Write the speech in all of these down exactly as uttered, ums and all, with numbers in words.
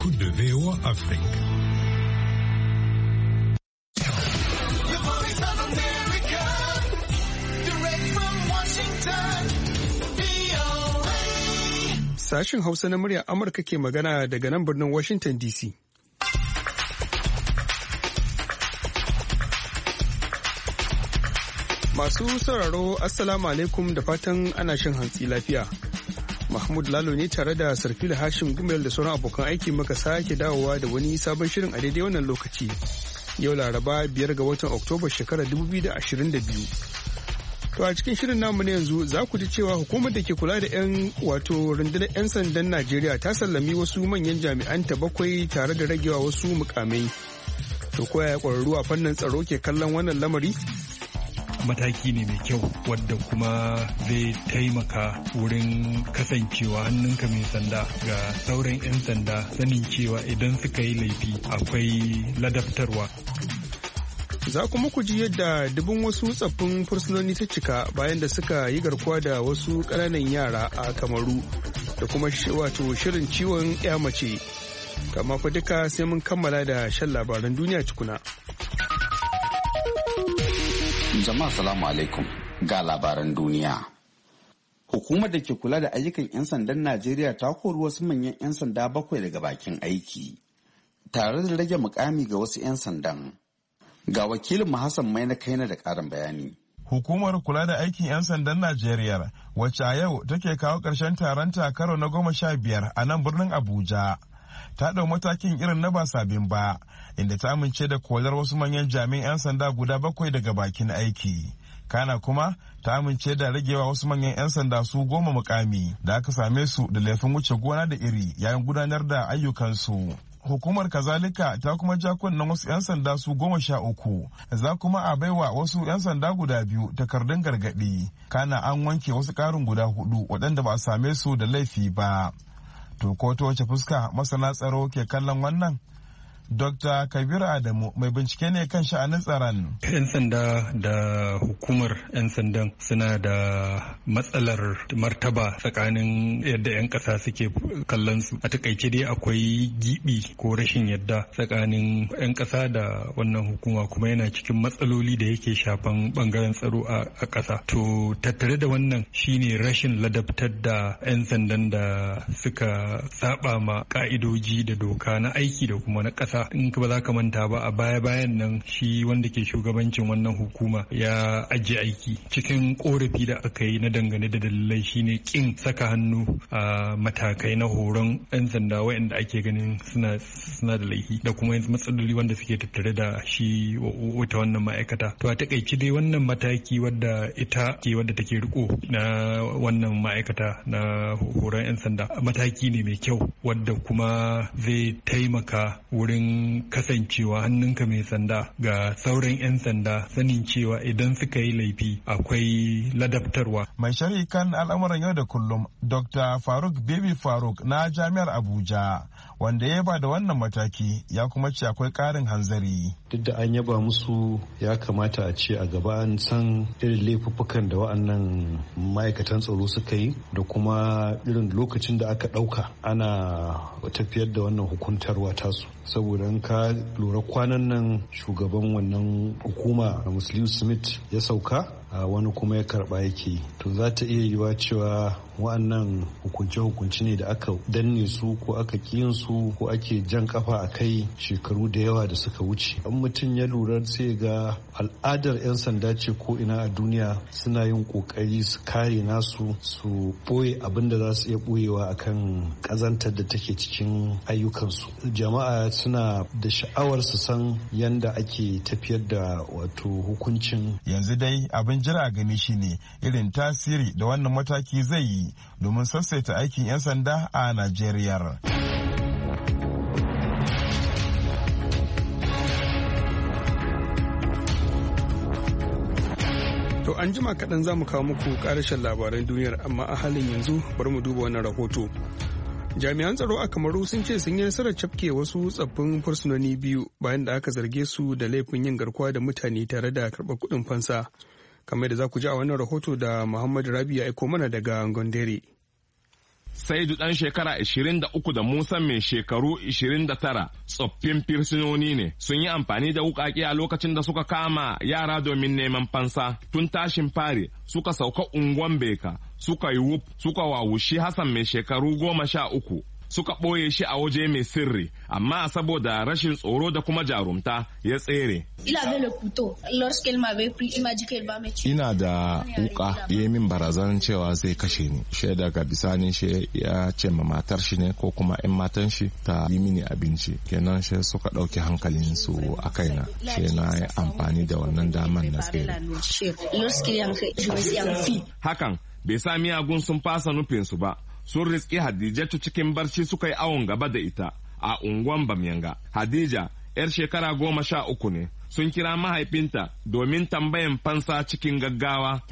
Coup de V O A Afrique. Sashen Hausa na muryar Amurka ke magana daga nan birnin Washington D C. Masu sauraro Assalamu alaikum da fatan ana shan hantsi lafiya. Mahmud Lalo ne tare da Sarfila Hashim Gumel da sauran abokan aiki muka sake dawowa da wani sabon shirin a daidai wannan lokaci. Yau Laraba biyar ga watan Oktoba shekarar dubu biyu da ashirin da biyu. To a cikin shirin namu na yanzu za ku ji cewa hukumar da ke kula da 'yan wato rundunar 'yan sandan Najeriya ta sallami wasu manyan jami'an ta bakwai tare da ragewa wasu mukamai. To koya ƙwararru a fannin tsaro ke kallon wannan lamari? Mataki ne mai kyau wadda kuma zai taimaka wurin kasancewa hannunka mai sanda ga sauran 'yan sanda sanin cewa idan suka yi laifi akwai ladabtarwa. Za kuma ku ji yadda dubin wasu tsaffin fursunoni ta cika bayan da suka yi garkuwa da wasu ƙananan yara a Kamaru da kuma wato shirin ciwon ya mace. Kama fa duka sai mun kammala da shan labaran duniya tukuna. Jama'a salamu alaikum ga labaran duniya. Hukumar da ke kula da ayyukan 'yan sandan Najeriya ta kori wasu manyan 'yan sanda bakwai daga bakin aiki tare da rage mukami ga wasu 'yan sandan. Ga wakilin Hassan Mai na kaina da ƙarin bayani. Hukumar kula da aikin 'yan sandan Najeriya wacce a yau take kawo ƙarshen taron karo na goma sha biyar a nan birnin Abuja. Ta ɗau matakin irin na ba sabin ba, inda ta amince da kolar wasu manyan jami'an 'yan sanda guda bakwai daga bakin aiki. Kana kuma ta amince da ragewa wasu manyan 'yan sanda su goma mukami da aka same su da laifin wuce gona da iri yayin gudanar da ayyukansu. Hukumar kazalika ta kuma ja kunnen wasu 'yan sanda su goma sha uku, za kuma a baiwa wasu 'yan sanda guda biyu takardun gargaɗi. Kana an wanke wasu ƙarin guda hudu waɗanda ba a same su da laifi ba. To ko ta wace fuska masana tsaro ke kallon wannan? Dokta Kabiru Adamu mai bincike ne kan sha'anin tsaron. 'Yan sanda da hukumar 'yan sandan suna da matsalar martaba tsakanin yadda 'yan ƙasa suke kallon su. A takaice dai akwai gibi ko rashin yadda tsakanin 'yan ƙasa da wannan hukuma, kuma yana cikin matsaloli da yake shafan bangaren tsaro a ƙasa. To tattare da wannan shine rashin ladabtar da 'yan sandan da suka saba ma ka'idoji da doka na aiki da kuma na ƙasa. In ba za ka manta ba, a baya-bayan nan shi wanda ke shugabancin wannan hukuma ya ajiye aiki cikin korafi da aka yi na dangane da dalilai shine kin saka hannu a matakai na horon 'yan sanda waɗanda ake ganin suna suna da laifi da kuma matsaloli wanda suke tattare da shi wata wannan ma'aikata. To a takaici dai wannan mataki wadda ita ke wadda take riko na wannan ma'aikata na horon 'yan sanda mataki ne mai kyau wadda kuma zai taimaka wurin kasancewa hannunka mai sanda ga sauran 'yan sanda sanin cewa idan suka yi laifi akwai ladabtarwa. Mai sharhi kan al'amuran yau da kullum Dokta Faruk Bibi Faruk na Jami'ar Abuja, wanda ya ba da wannan mataki ya kuma ce akwai ƙarin hanzari. Duk da an yaba musu, ya kamata a ce a gaba an san irin laifuffukan da wa'annan ma'aikatan tsaro suka yi da kuma irin lokacin da aka ɗauka ana tafiyar da wannan hukuntarwa tasu. Saboda in ka lura kwanan nan shugaban wannan hukuma Musliu Smith ya sauka, a wani kuma ya karba yake. To za ta iya yiwa cewa wa'annan hukunce-hukunce ne da aka danne su ko aka kiyin su ko ake jan kafa a kai shekaru da yawa da suka wuce. An mutum ya lura sai ga al'adar 'yan sanda ce ko ina a duniya suna yin kokari su kare nasu, su boye abin da za su iya boyewa akan kazantar da take cikin ayyukansu. Jama'a suna da sha'awar su san yanda ake tafiyar da wato hukuncin. Yanzu dai abin jira gani shine irin tasiri da wannan mataki zai yi domin sassaita aikin 'yan sanda a Najeriya. To an jima kaɗan za mu kawo muku ƙarashin labaran duniyar, amma a halin yanzu bari mu duba wannan rahoto. Jami'an tsaro a Kamaru sun ce sun yi nasarar cafke wasu tsaffin fursunoni biyu bayan da aka zarge su da laifin yin garkuwa da mutane tare da karɓar kuɗin fansa. Kamar da za ku ji a wannan rahoto da Muhammad Rabi ya aiko mana daga Gondere. Saidu ɗan shekara ashirin da uku da Musa mai shekaru ashirin da tara tsoffin firsinoni ne. Sun yi amfani da wuƙaƙe a lokacin da suka kama yara domin neman fansa. Tun tashin fari suka sauka unguwan Beka, suka yi wuf, suka wawushi Hassan mai shekaru goma sha uku. Suka ɓoye shi a waje mai sirri, amma saboda rashin tsoro da kuma jarumta ya tsere. Ina da wuka, ya min barazan cewa zai kashe ni. Shi daga bisani shi ya ce ma matar shi ne ko kuma 'yan matan shi ta yi mini abinci. Kenan shi suka ɗauki hankalin su a kaina. Shi na yi amfani da wannan daman na tsere. Hakan bai sa miyagun sun fasa nufinsu ba. Sun riski Hadijatu cikin barci suka yi awon gaba da ita a unguwan Bamyanga. Hadija, 'yar shekara goma sha uku ne, sun kira mahaifinta domin tambayan fansa cikin gaggawa.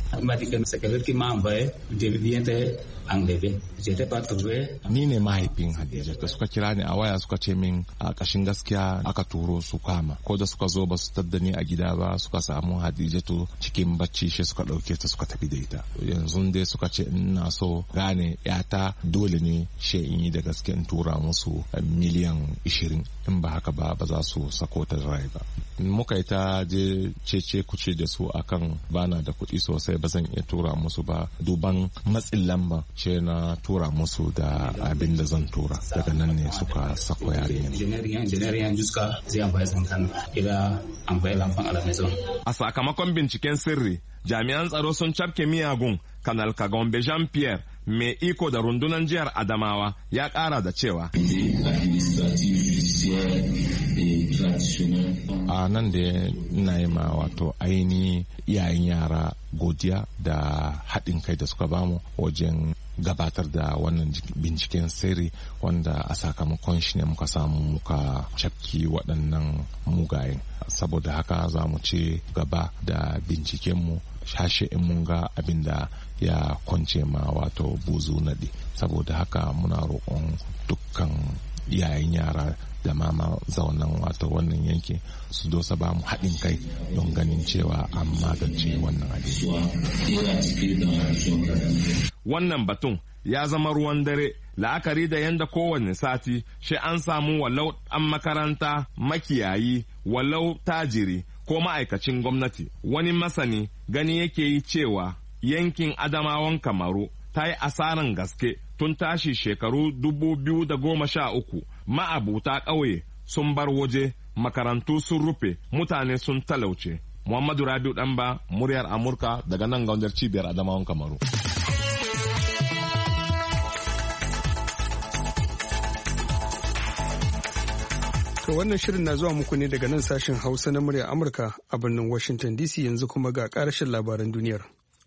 Ni ne mahaifin Hadija da suka kira ni a waya suka ce min a ƙashin gaskiya aka turo su kama. Ko da suka zo ba su tadda ni a gida ba suka samu Hadijatu cikin bacci shi suka ɗauke ta suka tafi da ita. Yanzu dai suka ce ina so gane yata dole ne shi in yi da gaske in tura musu miliyan ishirin. In ba haka ba ba za su sako ta rai ba. Muka yi ta je cece kuce da su akan bana da kuɗi sosai ba zan iya tura musu ba. Duban matsin lamba ce na tura musu da abin da zan tura. Daga nan ne suka sako yarinya. A sakamakon binciken sirri, jami'an tsaro sun cafke miyagun. Kanal Kagombe Jean-Pierre mai iko da rundunar jihar Adamawa ya ƙara da cewa a nan da ina yi ma wato aini iyayen yara godiya da haɗin kai da suka bamu wajen gabatar da wannan binciken sirri wanda a sakamakon shi ne muka samu muka cafki waɗannan mugayen. Saboda haka za mu ce gaba da bincikenmu shashe in mun ga abin da ya kwance ma wato buzu naɗi. Saboda haka muna roƙon dukkan iyayen yara da mama zaunan wato wannan yanki su dosa ba mu haɗin kai don ganin cewa an magance wannan abin. Wannan batun ya zama ruwan dare la'akari da yadda kowane sati shi an samu walau ɗan makaranta, makiyayi, walau tajiri ko ma'aikacin gwamnati. Wani masani gani yake yi cewa yankin Adamawan Kamaru ta yi asaran gaske tun tashi shekaru dubu biyu da goma sha uku. Ma'abuta ƙauye sun bar waje, makarantu sun rufe, mutane sun talauce. Muhammadu Rabiu Ɗanba, muryar Amurka daga nan gaundar cibiyar Adamawan Kamaru. To wannan shirin na zuwa muku ne daga nan sashen Hausa na muryar Amurka a birnin Washington D C. Yanzu kuma ga ƙarashin labaran duniyar.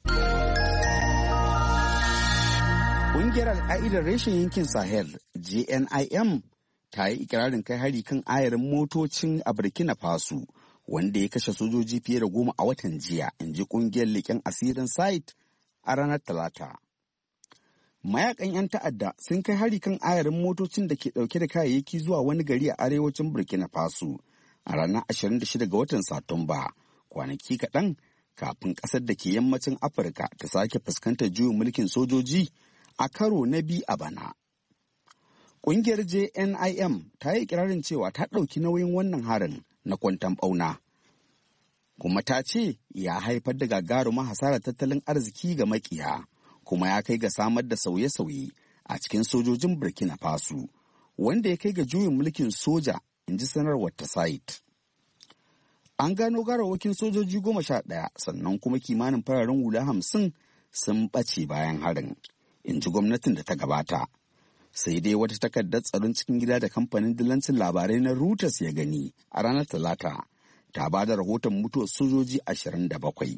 Ƙungiyar al'a'idar reshen yankin Sahel J N I M ta yi ikirarin kai hari kan ayarin motocin a Burkina Faso wanda ya kashe sojoji fiye da goma a watan jiya, in ji ƙungiyar leƙen asirin site a ranar Talata. Mayakan 'yan ta'adda sun kai hari kan ayarin motocin da ke ɗauke da kayayyaki zuwa wani gari a arewacin Burkina Faso a ranar ashirin da shida ga watan Satumba, kwanaki kaɗan kafin ƙasar da ke yammacin Afirka ta sake fuskantar juyin mulkin sojoji a karo na biyu a bana. Ƙungiyar J N I M ta yi ikirarin cewa ta ɗauki nauyin wannan harin na kwanton ɓauna, kuma ta ce ya haifar da gagarumar hasarar tattalin arziki ga makiya, kuma ya kai ga samar da sauye-sauye a cikin sojojin Burkina Faso, wanda ya kai ga juyin mulkin soja, in ji sanarwar ta site. An gano garawakin sojoji goma sha ɗaya, sannan kuma kimanin fararen hula hamsin sun ɓace bayan harin, in ji gwamnatin da ta gabata. Sai dai wata takardar tsaron cikin gida da kamfanin dillancin labarai na Reuters ya gani a ranar Talata ta ba da rahoton mutuwar sojoji ashirin da bakwai.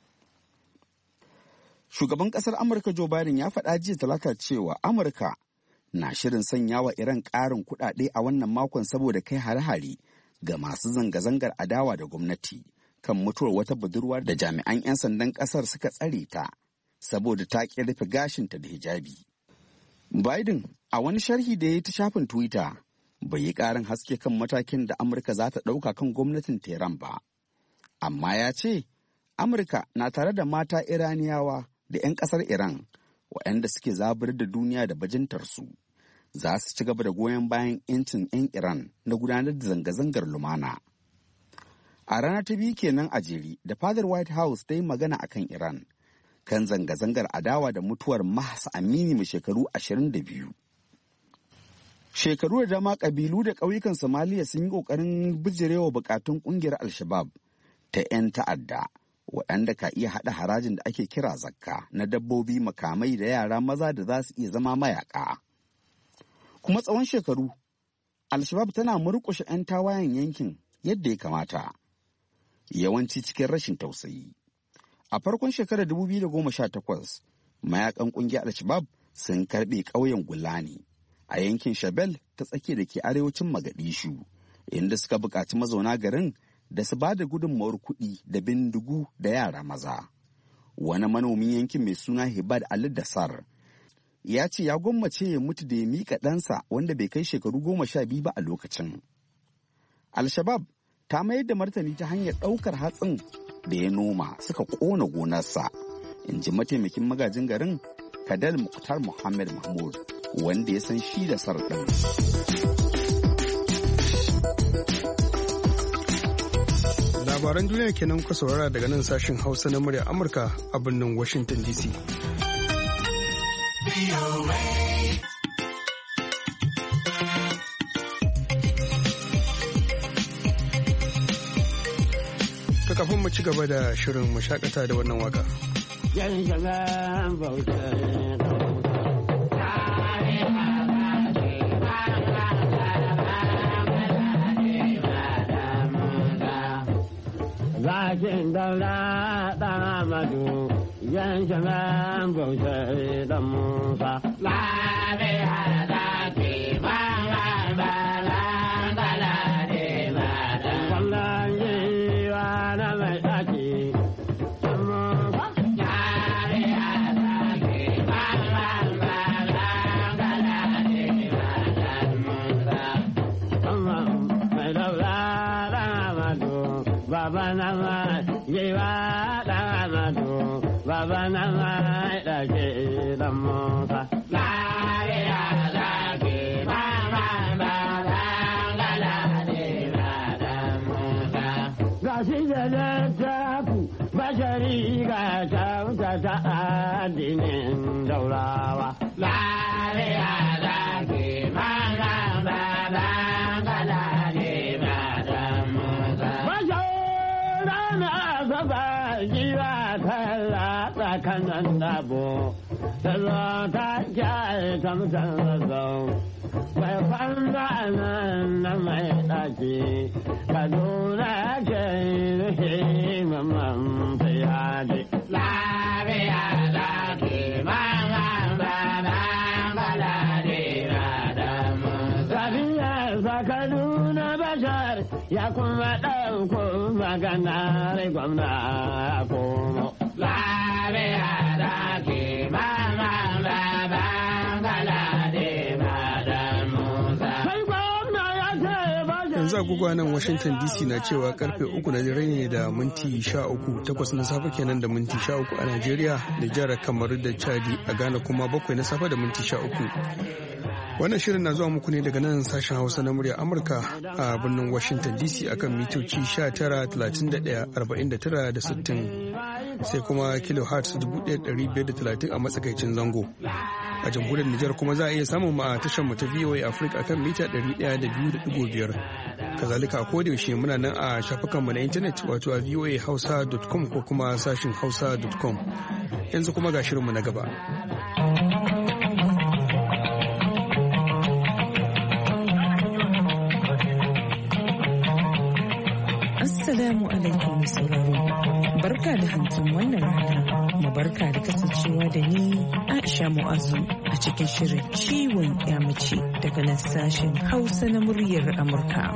Shugaban ƙasar Amurka Joe Biden ya faɗa jiya Talata cewa Amurka na shirin sanya wa Iran ƙarin kuɗaɗe a wannan makon saboda kai hare-hare ga masu zanga-zangar adawa da gwamnati kan mutuwar wata budurwa da jami'an 'yan sandan ƙasar suka tsare ta saboda ta ƙi rufe gashinta da hijabi. Biden a wani sharhi da ya yi ta shafin Twitter bai yi ƙarin haske kan matakin da Amurka za ta ɗauka kan gwamnatin Tehran ba. Amma ya ce Amurka na tare da mata Iraniyawa da 'yan ƙasar Iran waɗanda suke zabar da duniya da bajintarsu za su ci gaba da goyon bayan 'yancin 'yan Iran na gudanar da zanga-zangar lumana. A rana ta biyu kenan a jere da fadar White House ta yi magana akan Iran kan zanga-zangar adawa da mutuwar Mahsa Amini mai shekaru ashirin da biyu. Shekaru da dama ƙabilu da ƙauyukan Somalia sun yi ƙoƙarin bijirewa buƙatun ƙungiyar Al-Shabaab ta 'yan ta'adda waɗanda ka iya haɗa harajin da ake kira zakka na dabbobi, makamai da yara maza da za su iya zama mayaƙa. Kuma tsawon shekaru, Al-Shabaab tana murƙushe 'yan tawayen yankin yadda ya kamata, yawanci cikin rashin tausayi. A farkon shekarar dubu biyu da goma sha takwas, mayakan ƙungiyar Al-Shabaab sun karɓe ƙauyen Gulani a yankin Shabelle ta tsakiya da ke arewacin Mogadishu, inda suka buƙaci mazauna garin da su ba da gudunmawar kuɗi da bindigu da yara maza. Wani manomin yankin mai suna Hibad Ali Dasar ya ce ya gwammace ya mutu da ya miƙa ɗansa wanda bai kai shekaru goma sha biyu ba a lokacin. Al-Shabaab ta mayar da martani ta hanyar ɗaukar hatsin da ya noma suka ƙona gonarsa, in ji mataimakin magajin garin Kadal Muktar Muhammad Mahmud, wanda ya san shi da sarɗin. Labaran duniya kenan kuka saurara daga nan sashen Hausa na murya Amurka a birnin Washington D C. Ta kafin mu ci gaba da shirin mu shakata da wannan waka. Zakin daula ɗan Amadu, yan shaman bautar da Musa. Lami hada ke ba ba ba la ba la de ba da. Kwallon yiwa na mai ɗaki, Musa. Lami hada ke ba ba ba la ba la de ba da Musa. Kwallon mai daula ɗan Amadu, Baba na mai yiwa ɗan Amadu, Baba na mai ɗaki da Musa. Lariya zaki ba ba ba ba ba la de ba da Musa. Ga shi da littafi bashari ga kyauta ta addinin daurawa. Lariya zaki ba ba ba ba ba la de ba da Musa. Jiwa ta tsakanin dabo, ta zo ta kyaye ta mutan zazzau, mai fanda nan na mai ɗaki, Kaduna ke rufe mamman fiyaji. Labiya da ke mama ba ba ba la de ba da Musa. Labiya sa Kaduna Bashar ya kuma ɗauko maganar gwamna a komo. Labiya da ke mama ba ba ba la de ba da Musa. Yanzu agogo nan Washington D C na cewa karfe uku na dare ne da minti sha uku, takwas na safe kenan da minti sha uku a Najeriya da jihar Kamaru da Chadi, a Ghana kuma bakwai na safe da minti sha uku. Wannan shirin na zuwa muku ne daga nan sashen Hausa na murya Amurka a birnin Washington D C akan mitoci sha tara, talatin da ɗaya, arba'in da tara da sittin, sai kuma kilohertz dubu ɗaya da ɗari biyar da talatin a matsakaicin zango. A jamhuriyar Nijar kuma za a iya samun mu a tashar mu ta V O A Africa akan mita ɗari ɗaya da biyu da ɗigo biyar. Kazalika a koda yaushe muna nan a shafukanmu na intanet wato a voa hausa dot com ko kuma sashin hausa dot com. Yanzu kuma ga shirinmu na gaba. Assalamu alaikum sauraro. Barka da hantun wannan rana, kuma barka da kasancewa da ni Aisha Mu'azu a cikin shirin ciwon yamace daga nan sashen Hausa na muryar Amurka.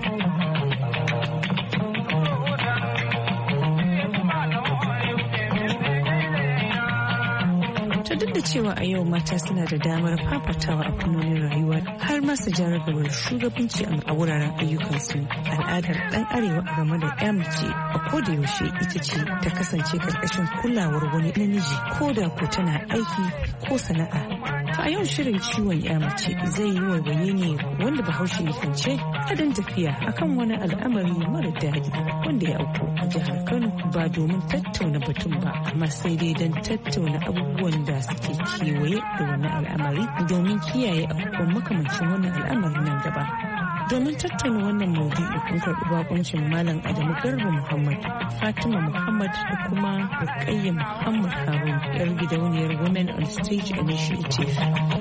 Duk da cewa a yau mata suna da damar fafatawa a fannonin rayuwa har ma su jarrabawar shugabanci a wuraren ayyukansu, al'adar ɗan arewa a game da ya mace a ko da yaushe ita ce ta kasance karkashin kulawar wani namiji ko da ko tana aiki ko sana'a. A yau shirin ciwon ya mace zai yi waiwaye ne wanda Bahaushe kan ce adon tafiya akan wani al'amari mara daɗi wanda ya auku a jihar Kano ba domin tattauna batun ba amma sai dai don tattauna abubuwan da suke kewaye da wani al'amari domin kiyaye abubuwan makamancin wannan al'amari nan gaba. Domin tattauna wannan maudu'i kun karɓi bakuncin Malam Adamu Garba Muhammad, Fatima Muhammad da kuma Rukayya Muhammad Harun, yar gidauniyar Women on Stage Initiative.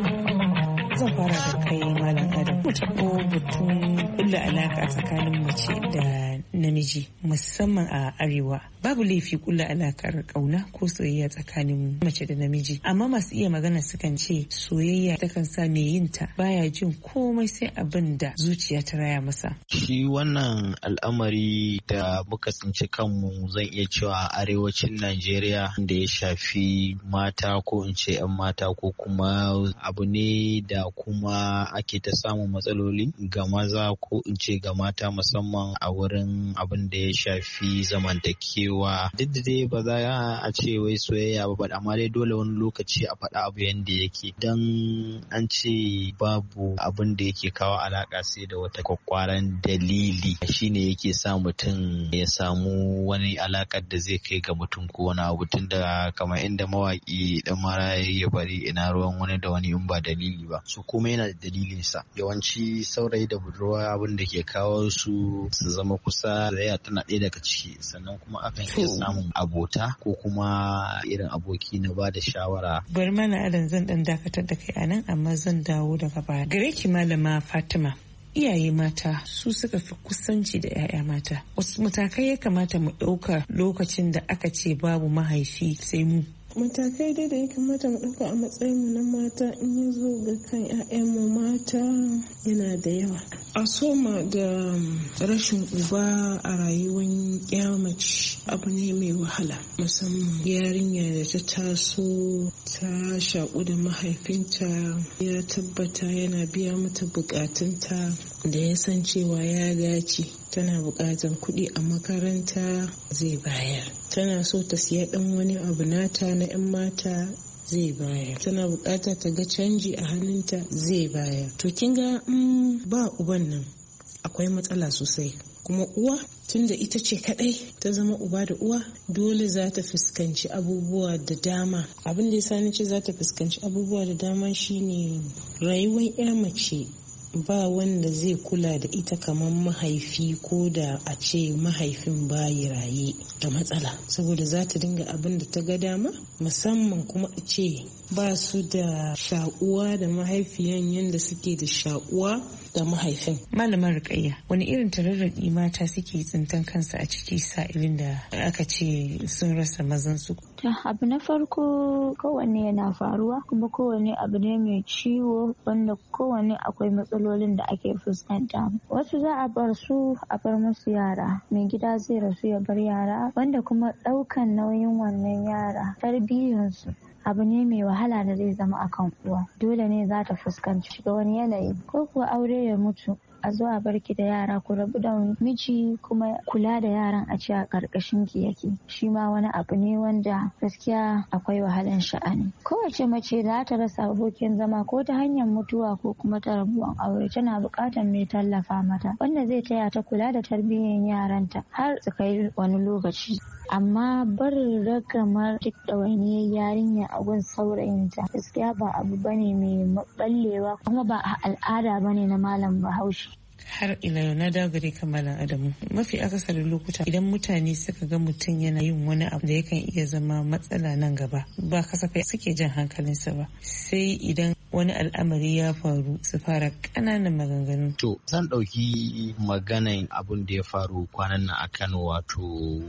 Zan fara da kai Malam Adamu. Mu taɓo batun kulla alaka tsakanin mace da namiji musamman a arewa. Babu laifi kulla alakar kauna ko soyayya tsakanin mace da namiji, amma masu iya magana sukan ce soyayya takan sa mai yin ta baya jin komai sai abin da zuciya ta raya masa. Shi wannan al'amari da muka tsinci kanmu zan iya cewa a arewacin Najeriya da ya shafi mata ko in ce 'yan mata ko kuma abu ne da kuma ake ta samun matsaloli ga maza ko in ce ga mata musamman a wurin abin da ya shafi zamantakewa. Duk da dai ba za a ce wai soyayya ba, amma dai dole wani lokaci a faɗa abu yanda yake, dan an ce babu abin da yake kawo alaka sai da wata kwakwaran dalili shine yake sa mutum ya samu wani alakar da zai kai ga mutum ko wani abu, tun da kamar inda mawaki dan mara ya bari ina ruwan wani da wani in ba dalili ba, su kuma yana da dalilin sa. Yawanci saurayi da budurwa abin da ke kawo su su zama kusa da tana ɗaya daga ciki, sannan kuma akan iya samun abota ko kuma irin aboki na ba da shawara. Bari mana Adam zan dan dakatar da kai anan, amma zan dawo daga baya gare ki Malama Fatima. Iyaye mata su suka fi kusanci da 'ya'ya mata. Wasu matakai ya kamata mu ɗauka lokacin da aka ce babu mahaifi sai mu? Matakai dai da ya kamata mu ɗauka a matsayin mu na mata in ya zo ga kan 'ya'yanmu mata yana da yawa. A soma da rashin uba a rayuwar ya mace abu ne mai wahala, musamman yarinya da ta taso ta shaƙu da mahaifinta ya tabbata yana biya mata buƙatunta da ya san cewa ya dace. Tana buƙatar kuɗi a makaranta zai bayar, tana so ta siya ɗan wani abu nata na 'yan mata zai bayar, tana buƙatar ta ga canji a hannunta zai bayar. To kin ga mm, ba uban nan akwai matsala sosai. Kuma uwa tunda ita ce kadai ta zama uba da uwa dole za ta fuskanci abubuwa da dama. Abin da yasa nace za ta fuskanci abubuwa da dama shine rayuwar 'ya mace ba wanda zai kula da ita kamar mahaifi, ko da a ce mahaifin bayi raye da matsala, saboda za ta dinga abin da ta ga dama, musamman kuma a ce ba su da shakuwa da mahaifiyan yadda suke da shakuwa da mahaifin. Malamar Rukayya, wani irin tararraɗi mata suke tsintan kansa a ciki sa'ilin da aka ce sun rasa mazansu? Abu na farko, kowanne yana faruwa kuma kowanne abu ne mai ciwo wanda kowanne akwai matsalolin da ake fuskanta. Wasu za a bar su a bar musu yara, mai gida zai rasu ya bar yara, wanda kuma ɗaukan nauyin wannan yara tarbiyyarsu abu ne mai wahala da zai zama akan uwa. Dole ne za ta fuskanci shiga wani yanayi, ko kuwa aure ya mutu a zo a barki da yara ku rabu da miji, kuma kula da yaran a ce a karkashin ki yake, shi ma wani abu ne wanda gaskiya akwai wahalan sha'ani. Kowace mace da ta rasa abokin zama ko ta hanyar mutuwa ko kuma ta rabuwan aure tana buƙatar mai tallafa mata, wanda zai taya ta kula da tarbiyyar yaranta har su kai wani lokaci. Amma barin ragamar duk ɗawainiyar yarinya a gun saurayinta gaskiya ba abu bane mai maɓallewa, kuma ba a al'ada bane na malam Bahaushe. Har ila yau na dagare kamalan Adamu, mafi akasarin lokuta idan mutane suka ga mutum yana yin wani abu da yakan iya zama matsala nan gaba, ba kasafai suke jan hankalinsa ba, sai idan wani al'amari ya faru su fara ƙananan maganganu. To zan ɗauki maganan abun da ya faru kwanan nan a Kano, wato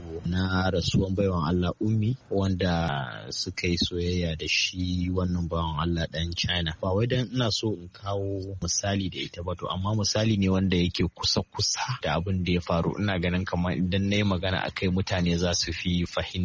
na rasuwan baiwan Allah Ummi, wanda suka yi soyayya da shi wannan bawan Allah ɗan China. Ba wai dan ina so in kawo misali da ita ba, to amma misali ne wanda yake kusa-kusa da abin da ya faru. Ina ganin kamar idan na yi magana akai mutane za su fi fahimta.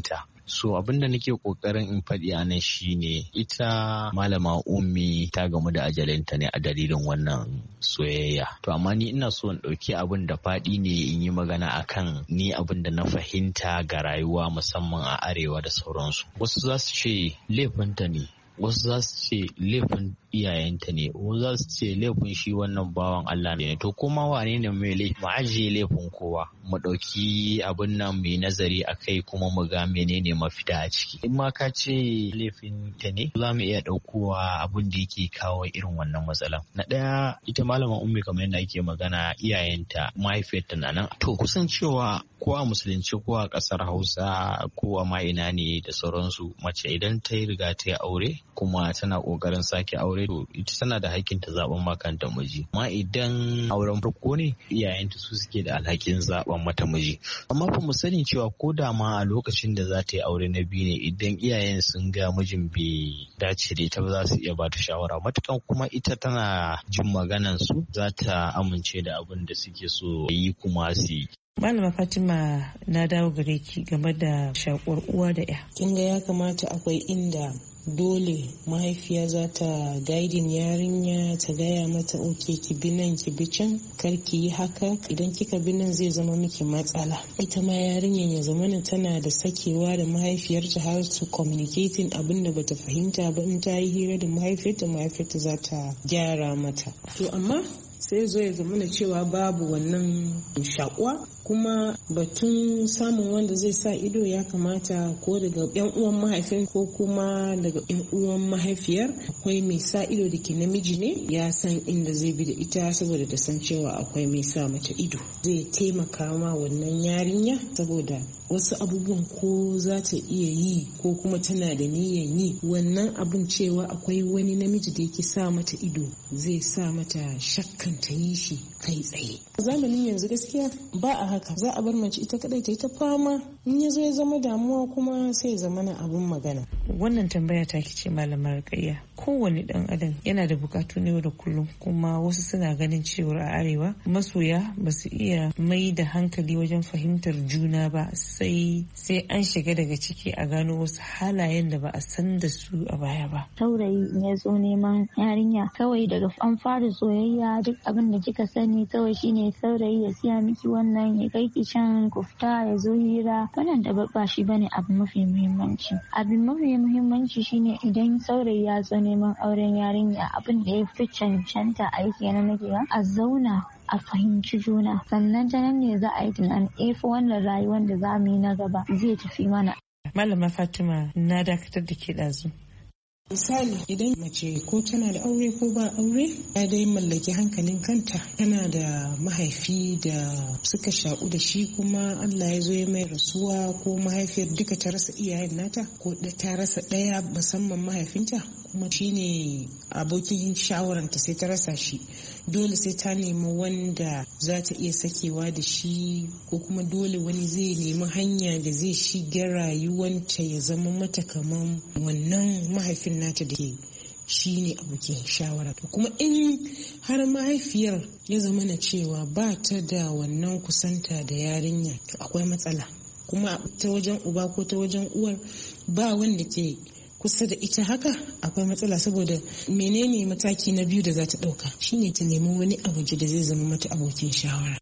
So abinda nake kokarin in faɗi a nan shine ita malama ummi ta gamu da ajalinta ne a dalilin wannan soyayya. To amma ni ina so in ɗauki abin da faɗi ne in yi magana akan ni abin da na fahimta ga rayuwa musamman a arewa da sauransu. Wasu za su ce laifinta ne, wasu za su ce laifin iyayenta ne, wasu za su ce laifin shi wannan bawan Allah ne. To kuma wane ne mai laifi? Mu ajiye laifin kowa, mu ɗauki abin nan mai nazari a kai kuma mu ga menene mafita a ciki. In ma ka ce laifin ta ne, za mu iya ɗaukowa abin da yake kawo irin wannan matsalan. Na ɗaya, ita malama ummi kamar yadda ake magana, iyayenta mahaifiyarta na nan. To kusan cewa ko a musulunci ko a ƙasar Hausa ko a ma ina ne da sauransu, mace idan ta yi riga ta yi aure kuma tana ƙoƙarin sake aure, to ita tana da hakkin ta zaben makanta miji. Amma idan auren farko ne, iyayenta su suke da alhakin zaben mata miji. Amma fa mu sani cewa ko da ma a lokacin da za ta yi aure na biyu ne, idan iyayen sun ga mijin bai dace da ita ba, za su iya ba ta shawara. Matukan kuma ita tana jin maganan su, za ta amince da abin da suke so yi kuma su yi. Malama Fatima, na dawo gare ki game da shakuwar uwa da ya. Kin ga ya kamata akwai inda dole mahaifiya za ta gaidin yarinya, ta gaya mata oke ki bi nan ki bi can, kar ki yi haka, idan kika bi nan zai zama miki matsala. Ita ma yarinyar ya zama tana da sakewa da mahaifiyarta har su communicating abin da bata fahimta ba. In ta yi hira da mahaifiyarta, mahaifiyarta za ta gyara mata. To amma sai zo ya zama cewa babu wannan shakuwa, kuma batun samun wanda zai sa ido ya kamata ko daga yan uwan mahaifin ko kuma daga yan uwan mahaifiyar. Akwai mai sa ido da ke namiji ne, ya san inda zai bi da ita, saboda da san cewa akwai mai sa mata ido, zai taimaka ma wannan yarinya, saboda wasu abubuwan ko za ta iya yi ko kuma tana da niyyar yi, wannan abun cewa akwai wani namiji da yake sa mata ido zai sa mata shakkan ta yi shi kai tsaye. Zamanin yanzu gaskiya ba a haka, za a bar mace ita kadai ta yi ta fama, in ya zo ya zama damuwa kuma sai ya zama na abun magana. Wannan tambaya ta ce malamar Rukayya, kowane dan adam yana da bukatu ne da kullum, kuma wasu suna ganin cewa a arewa masoya ba su iya mai da hankali wajen fahimtar juna ba, sai sai an shiga daga ciki a gano wasu halayen da ba a san da su a baya ba. Saurayi ya zo neman yarinya, kawai daga an fara soyayya duk abin da kika sani kawai shine saurayi ya siya miki wannan, ya kai ki can, ku fita, ya zo hira. Wannan da ba shi bane abu mafi muhimmanci. Abin mafi muhimmanci shine idan saurayi ya zo neman auren yarinya, abin da ya fi cancanta a yi kenan nake ga a zauna a fahimci juna, sannan ta nan ne za a yi tunanin efa wannan rayuwar da za mu yi na gaba zai tafi mana. Malama Fatima, na dakatar da ke ɗazu. Misali, idan mace ko tana da aure ko ba aure, ya dai mallaki hankalin kanta, tana da mahaifi da suka shaƙu da shi, kuma Allah ya zo ya mai rasuwa, ko mahaifiyar duka ta rasa iyayen nata, ko ta rasa ɗaya musamman mahaifinta, kuma shine abokin shawaranta sai ta rasa shi. Dole sai ta nemi wanda za ta iya sakewa da shi, ko kuma dole wani zai nemi hanya da zai shiga rayuwanta ya zama mata kaman wannan mahaifin nata da ke shi ne abokin shawara. Kuma in har mahaifiyar ya zama na cewa ba ta da wannan kusanta da yarinya, to akwai matsala. Kuma ta wajen uba ko ta wajen uwar ba wanda ke kusa da ita, haka akwai matsala, saboda menene mataki na biyu da za ta ɗauka shine ta nemi wani abu da zai zama mata abokin shawara.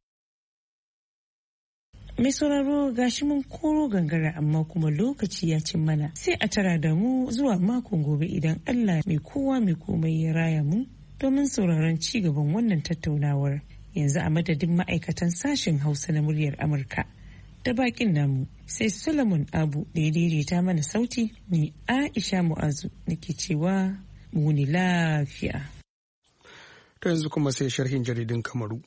Mai sauraro, gashi mun koro gangara, amma kuma lokaci ya cin mana, sai a tara da mu zuwa makon gobe idan Allah mai kowa mai komai ya raya mu domin sauraron ci gaban wannan tattaunawar. Yanzu a madadin ma'aikatan sashen Hausa na muryar Amurka da bakin namu, sai Solomon Abu da ya daidaita mana sauti, ni Aisha Mu'azu nake cewa mu ne lafiya. To yanzu kuma sai sharhin jaridun Kamaru.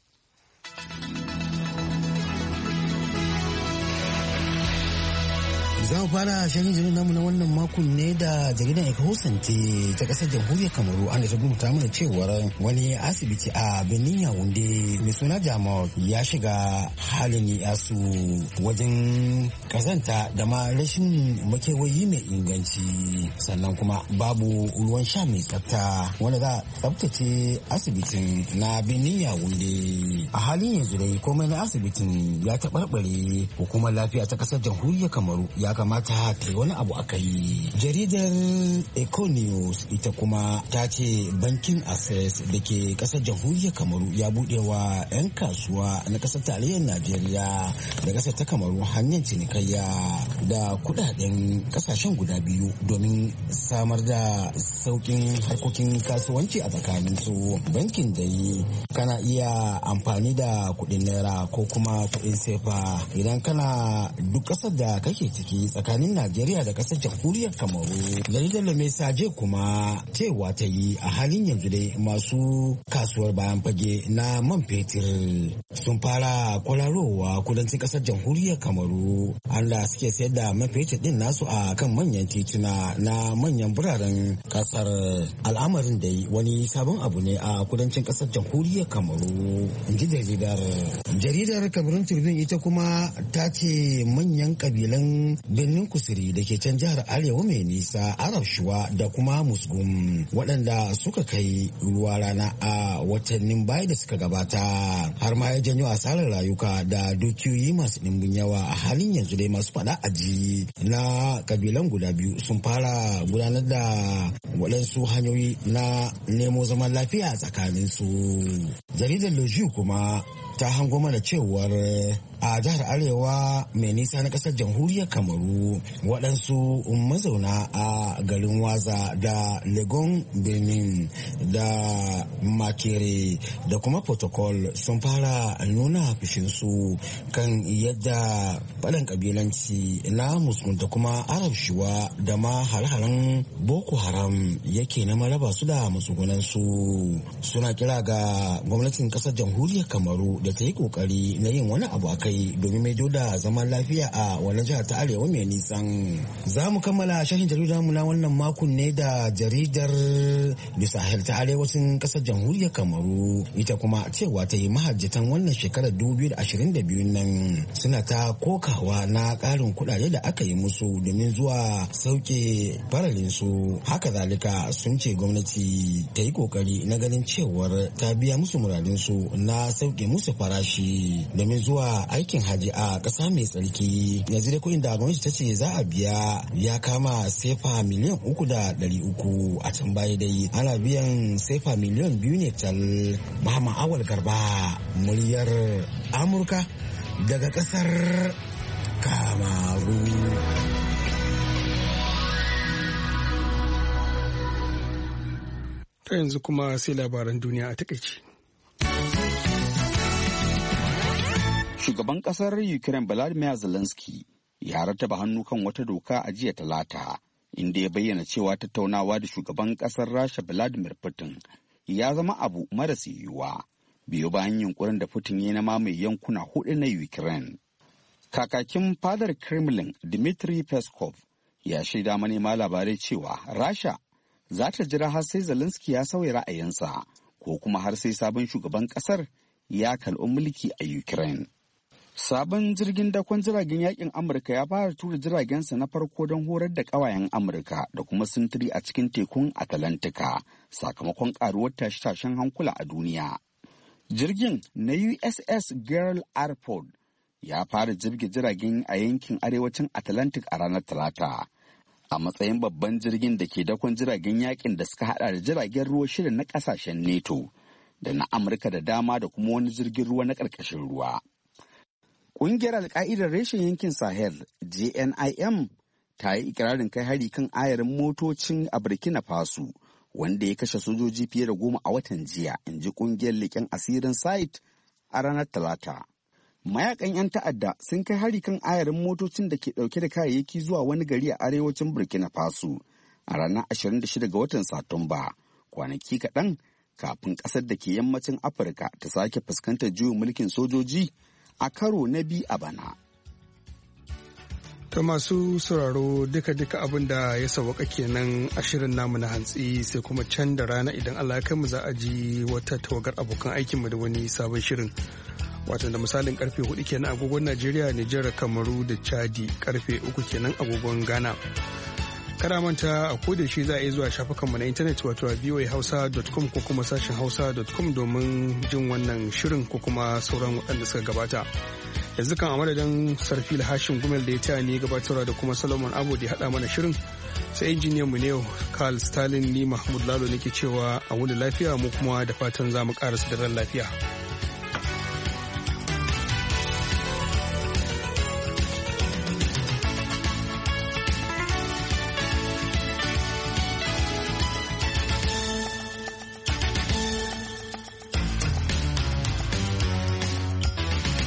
Za mu fara shirin jirgin namu na wannan makon ne da jaridar Ekahusante ta kasar jamhuriyar Kamaru, an da ta rubuta mana cewar wani asibiti a Benin Yaounde mai suna Jamok ya shiga halin yasu wajen kazanta da ma rashin makewayi mai inganci, sannan kuma babu ruwan sha mai tsafta wanda za a tsaftace asibitin na Benin Yaounde. A halin yanzu dai komai na asibitin ya taɓarɓare. Hukumar lafiya ta kasar jamhuriyar Kamaru ya kamata ta yi wani abu a kai. Jaridar Econews ita kuma ta ce bankin Access da ke kasar jamhuriyar Kamaru ya buɗe wa 'yan kasuwa na kasar tarayyar Najeriya da kasar ta Kamaru hanyar cinikayya da kudaden kasashen guda biyu domin samar da saukin harkokin kasuwanci a tsakanin su. Bankin da yi kana iya amfani da kuɗin naira ko kuma kuɗin sefa idan kana duk kasar da kake ciki tsakanin Najeriya da kasar jamhuriyar Kamaru. Jaridar Lamesaje kuma cewa ta yi a halin yanzu dai masu kasuwar bayan fage na man fetur sun fara kwararowa kudancin kasar jamhuriyar Kamaru Allah suke sayar da man fetur din nasu a kan manyan tituna na manyan biraren kasar. Al'amarin da wani sabon abu ne a kudancin kasar jamhuriyar Kamaru, in ji jaridar. Jaridar Kamarun Tribune ita kuma ta ce manyan kabilan birnin Kusuri da ke can jihar Arewa mai nisa Arab Shuwa da kuma Musgum waɗanda suka kai ruwa rana a watannin baya da suka gabata har ma ya janyo asarar rayuka da dukiyoyi masu ɗimbin yawa. A halin yanzu dai masu faɗa aji na kabilan guda biyu sun fara gudanar da waɗansu hanyoyi na nemo zaman lafiya a tsakaninsu. Jaridar Lojiyu kuma ta hango mana cewar a jihar Arewa mai nisa na kasar jamhuriyar Kamaru waɗansu mazauna a garin Waza da Legon Benin da Makere da kuma Protocol sun fara nuna fushinsu kan yadda faɗan ƙabilanci na Musulun da kuma Arab Shuwa da ma har-haren Boko Haram yake na maraba su da matsugunansu. Suna kira ga gwamnatin kasar jamhuriyar Kamaru da ta yi ƙoƙari na yin wani abu a kai domin maido da zaman lafiya a wannan jihar ta Arewa mai nisan. Za mu kammala shashin jaridar mu na wannan makon ne da jaridar Du Sahel ta arewacin kasar jamhuriyar Kamaru. Ita kuma cewa ta yi mahajjatan wannan shekarar dubu biyu da ashirin da biyu nan suna ta kokawa na ƙarin kuɗaɗe da aka yi musu domin zuwa sauke faralin su. Haka zalika sun ce gwamnati ta yi kokari na ganin cewar ta biya musu muradin su na sauke musu farashi domin zuwa aikin haji a ƙasa mai tsarki. Yanzu dai kuɗin da gwamnati ta ce za a biya ya kama sefa miliyan uku da ɗari uku. A can baya dai ana biyan sefa miliyan biyu ne tal. Muhammad Awal Garba, muryar Amurka daga ƙasar Kamaru. Ta yanzu kuma sai labaran duniya a takaice. Shugaban kasar Ukraine Volodymyr Zelensky ya rattaba hannu kan wata doka a jiya Talata, inda ya bayyana cewa tattaunawa da shugaban kasar Rasha Vladimir Putin ya zama abu maras yiwuwa biyo bayan yunkurin da Putin ya na mamaye yankuna hudu na Ukraine. Kakakin fadar Kremlin Dmitry Peskov ya shaida manema labarai cewa Rasha za ta jira har sai Zelensky ya sauya ra'ayinsa ko kuma har sai sabon shugaban kasar ya karɓi mulki a Ukraine. Sabon jirgin dakon jiragen yakin Amurka ya fara tura jiragensa na farko don horar da ƙawayen Amurka da kuma sintiri a cikin tekun Atlantika sakamakon ƙaruwar tashe-tashen hankula a duniya. Jirgin na U S S Gerald R. Ford ya fara jirge jiragen a yankin arewacin Atlantic a ranar Talata a matsayin babban jirgin da ke dakon jiragen yakin da suka hada da jiragen ruwa shida na ƙasashen NATO da na Amurka da dama da kuma wani jirgin ruwa na ƙarƙashin ruwa. Ƙungiyar Al-Qaidar reshen yankin Sahel, J N I M, ta yi ikirarin kai hari kan ayarin motocin a Burkina Faso, wanda ya kashe sojoji fiye da goma a watan jiya, in ji ƙungiyar leƙen asirin site a ranar Talata. Mayakan 'yan ta'adda sun kai hari kan ayarin motocin da ke ɗauke da kayayyaki zuwa wani gari a arewacin Burkina Faso a ranar ashirin da shida ga watan Satumba, kwanaki kaɗan kafin ƙasar da ke yammacin Afirka ta sake fuskantar juyin mulkin sojoji a karo na biyu a bana. Ta masu sauraro duka-duka abin da ya sauwaka kenan a shirin namu na hantsi, sai kuma can da rana idan Allah ya kai mu za a ji wata tawagar abokan aikinmu da wani sabon shirin. Watan da misalin karfe hudu kenan agogon Najeriya, Nijar, Kamaru da Chadi, karfe uku kenan agogon Ghana. Kada manta a koda shi za a yi zuwa shafukanmu na intanet wato a voa hausa dot com ko kuma sashen hausa dot com domin jin wannan shirin ko kuma sauran waɗanda suka gabata. yanzu kan a madadin Sarfil Hashim Gumel da ya taya ne gabatarwa da kuma Solomon Abu da ya haɗa mana shirin sai injiniyan mu ne Carl Stalin ni Mahmud Lalo nake cewa a wuni lafiya mu kuma da fatan za mu ƙarasa da ran lafiya.